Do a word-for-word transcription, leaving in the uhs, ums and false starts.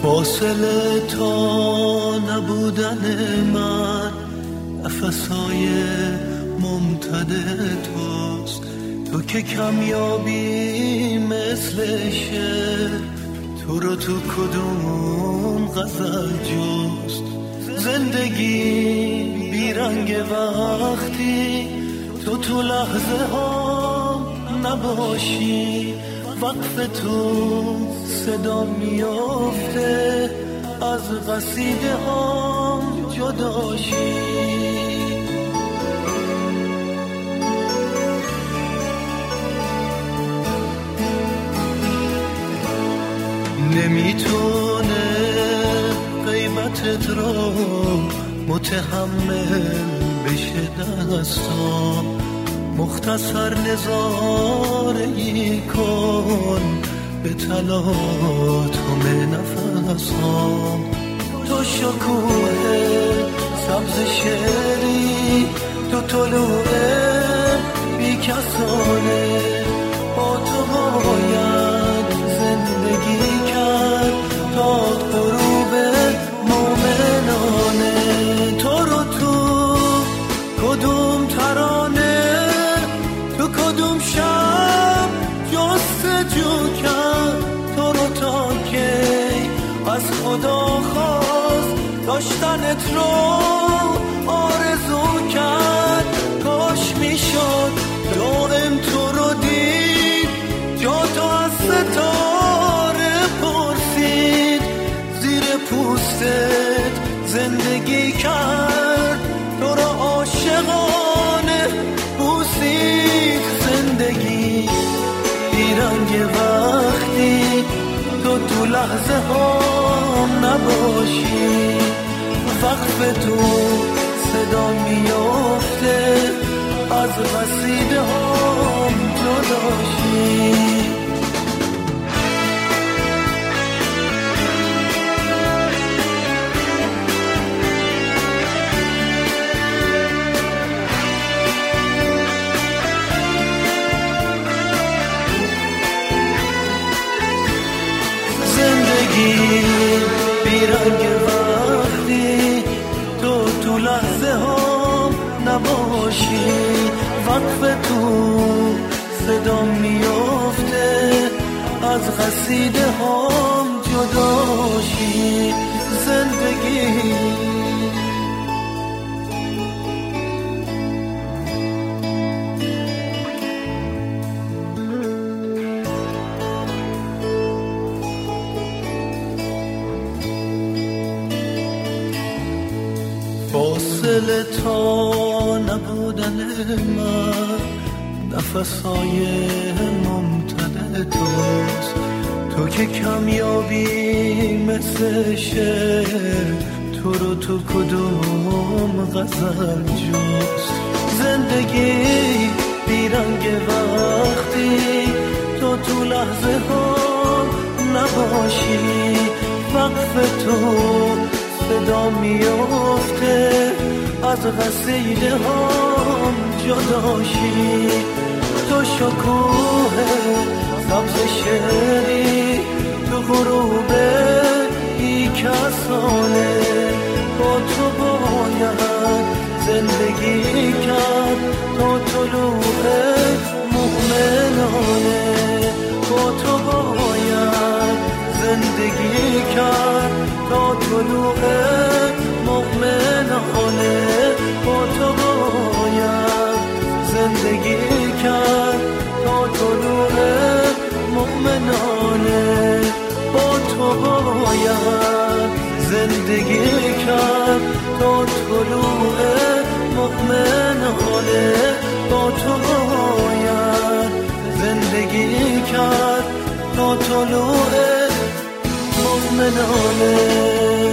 فاصله تا نبودن من نفسای ممتد توست، تو که کمیابی مثل شعر، تو رو تو کدوم غزل جست. زندگی بیرنگ وقتی تو تو لحظه ها نباشی، وقف تو صدا میافته از قصیده ها جداشی. نمیتونه غیبتت را متحمل بشه دستام، مختصر نظاره‌ای کن به تلاطم نفسام. تو شکوه سبز شعری، تو طلوع بیکسانه، با تو باید زندگی کرد تا غروب مومنانه. تو رو تو کدوم ترانه، تو کدوم شب جستجو کرد، تو رو تا کی از خدا خواست داشتنت رو آرزو کرد. کاش میشد دائم تو رو دید، جا تو از ستاره پرسید، زیر پوستت زندگی کرد، تو را عاشقانه بوسید. زندگی بیرنگ وقتی تو تو لحظه ها نباشی، وقف تو صدا میافته از قصیده ها جداشی. بیرنگ وقتی تو تو لحظه ها نباشی، وقف تو صدا میافته از قصیده ها جداشی. زندگی فاصله تا نبودن من نفسای ممتد توست، تو که کمیابی مثل شعر، تو رو تو کدوم غزل جست. زندگی بیرنگ وقتی تو تو لحظه ها نباشی، وقف تو صدا میافته از قصیده هم جداشی. تو شکوه سبز شعری، تو غروب بیکسانه، با تو باید زندگی کرد تا طلوع مومنانه. با تو باید زندگی کرد تا طلوع مومنانه. با تو باید زندگی کرد تا طلوع مومنانه. با تو باید زندگی کرد تا طلوع مومنانه. با تو باید زندگی کرد تا طلوع مومنانه.